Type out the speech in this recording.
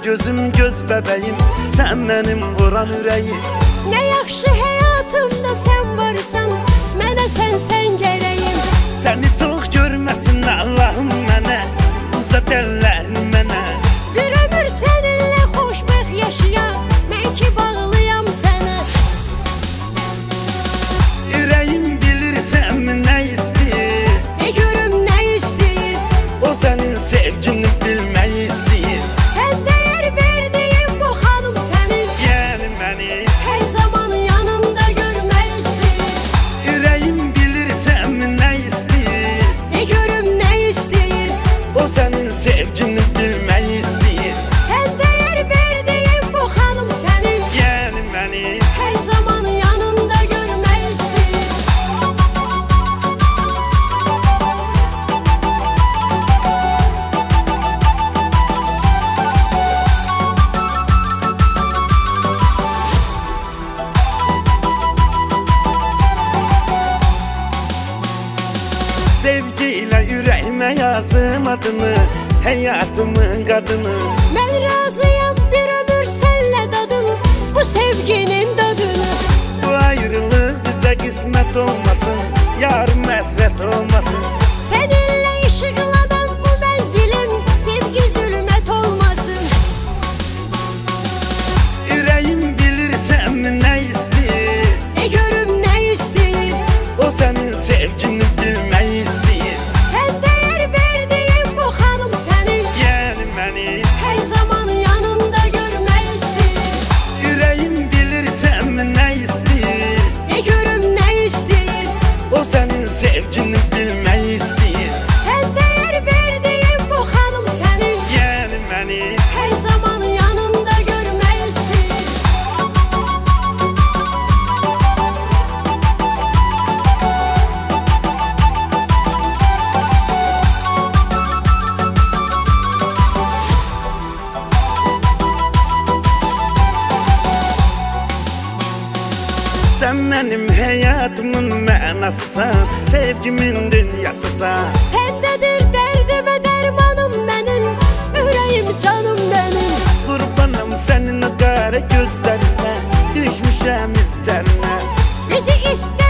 gözüm göz bebeğim, sen benim vuran ürəyim. Ne yaxşı həyatımda sen varsan, mənə sen gerəyim. Səni çox görməsin Allahım mənə, uzat əllərini mənə. Bir ömür səninlə xoşbəxt yaşayam, mən ki bağlıyam sənə. Ürəyim bilirsən nə istəyir, De görüm nə istəyir, o sənin sevgini bilmək istəyir. sən dəyər verdiyin bu xanım sənin, Yəni məni hər zaman yanımda görmək istəyir. ürəyim bilirsən nə istəyir, De görüm nə istəyir, o sənin sevgini bilmək istəyir. sən dəyər verdiyin bu xanım sənin, Yəni məni hər zaman yanımda görmək istəyir. sevgiyle ürəyimə yazdım adını, həyatımın qadını. Mən razıyam bir ömür sənlə dadın, bu sevginin dadını. Bu ayrılıq bizə qismət olmasın, yarım həsrət olmasın. Səninlə işıqlanan bu mənzilim, sevgi zülmət olmasın. Ürəyim bilirsən nə istəyir, De görüm nə istəyir, o sənin sevgini bilmək istəyir. sən dəyər verdiyin bu xanım sənin, Yəni məni hər zaman yanımda görmək istəyir. ürəyim bilirsən nə istəyir, De görüm nə istəyir, o sənin sevgini bilmək istəyir. sən dəyər verdiyin bu xanım sənin, Yəni məni hər zaman yanımda görmək istəyir. sən mənim həyatımın mənasısan, sevgimin dünyasısan. Səndədir dərdimə dərmanım mənim, ürəyim canım mənim. Qurbanım sənin o qara gözlərinə, düşmüşəm izlərinə. Bizi istə